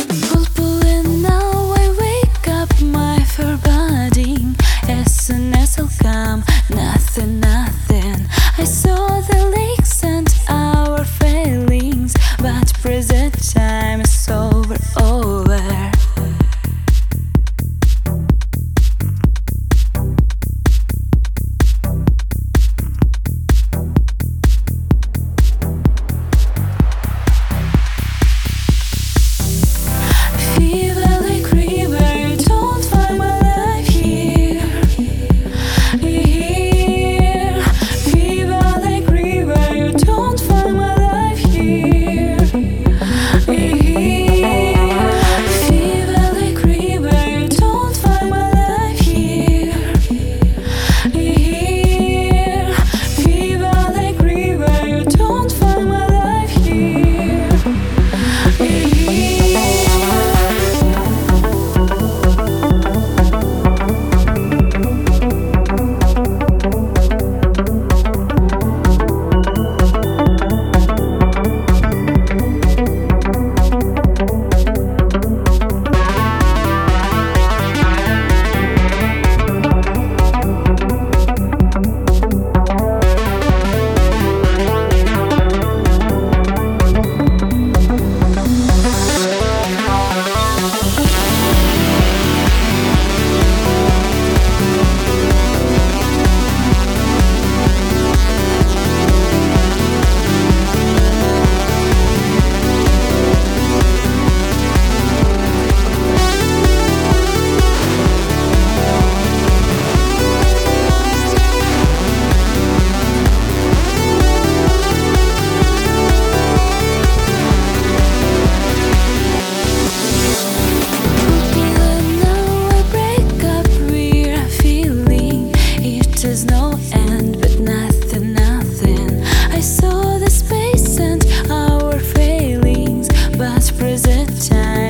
Pull, pulling now, I wake up my foreboding. As soon as I'll come, nothing, nothing. I saw the lakes and our failings, but present time is over, over. Fever like river, you don't find my life here. Here, fever like river, you don't find my life here. Here, fever like river, you don't find my life here. Here, fever like river, you don't find my life here. There's no end, but nothing, nothing. I saw the space and our failings, but present time